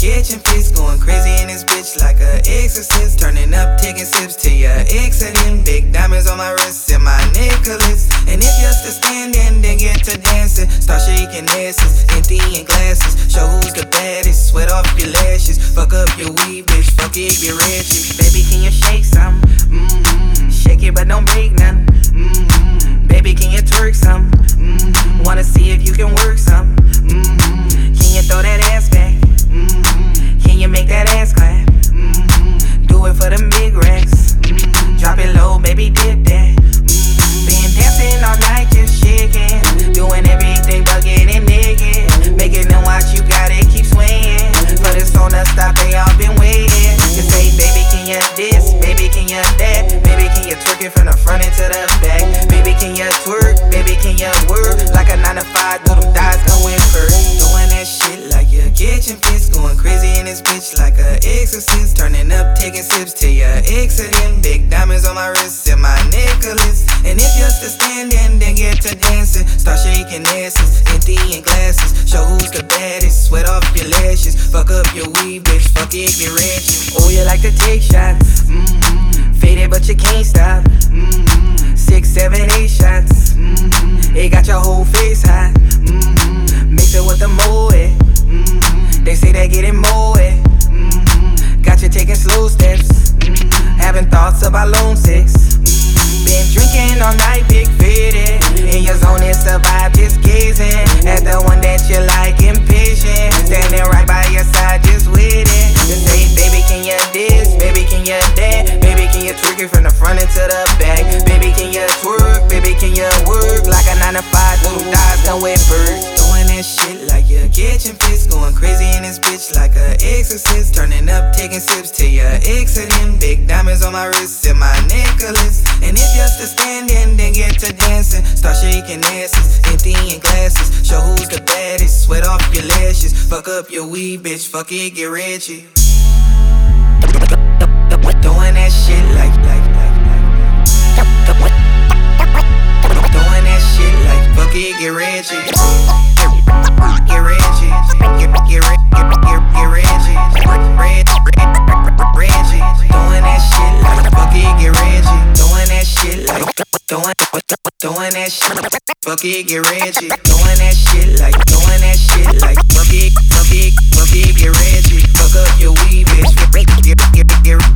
kitchen fits, going crazy in this bitch like a exorcist. Turning up, taking sips to your ex and them big diamonds on my wrist and my necklace. And if you're still standing, then get to dancing. Start shaking asses, emptying glasses. Show who's the baddest, sweat off your lashes. Fuck up your weed, bitch, fuck it, get ratchet. Baby, can you shake some? Shake it but don't break none. Baby, can you twerk some? Wanna see if you can work some? Can you throw that ass back? Can you make that ass clap? Do it for them big racks. Drop it low, baby, dip that. Been dancing all night, just shaking. Doing everything but getting naked. Making them watch you got it, keep swinging. But it's on the stop, they all been waiting. To say, baby, can you this? Baby, can you that? Baby, can you twerk it from the front into the back? Baby, can you twerk? Baby, can you work? Like a 9 to 5, do them thighs going first. Doing that shit like your kitchen fits, going crazy in this bitch like a exorcist. Turning up, taking sips to your ex and them big diamonds on my wrist and my necklace. And if you're still standing, then get to dancing. Start shaking asses, emptying glasses. Show who's the baddest, sweat off your lashes. Fuck up your weed, bitch, fuck it, get ratchet. Oh, you like to take shots, faded but you can't stop. 6, 7, 8 shots, it got your whole face hot. Mix it with the moe, they say they getting moe. Got you taking slow steps, having thoughts about lone sex. Been drinking all night, big fitted. In your zone and survive, just gazing at the one that you like, impatient. Standing right by your side, just waiting. Just say, baby, can you this? Baby, can you that? Baby, can you twerk it from the front into the back? Baby, can you twerk? Baby, can you work? Like a 9 to 5, do them thighs come with birds. Doing that shit like your kitchen fits, going crazy in this bitch like a exorcist. Turning up, taking sips to your ex and them big diamonds on my wrist and my necklace. And if you're still standing, then get to dancing. Start shaking asses, emptying glasses. Show who's the baddest, sweat off your lashes. Fuck up your weed, bitch, fuck it, get ratchet. Doing that shit like doing that shit like fuck it, get ratchet. Get ratchet, get ratchet, ratchet. Doing that shit like fuck it, get ratchet. Doing that shit like doing that shit, fuck it, get ratchet. Doing that shit like fuck it, get ratchet. Fuck up your weed, bitch, get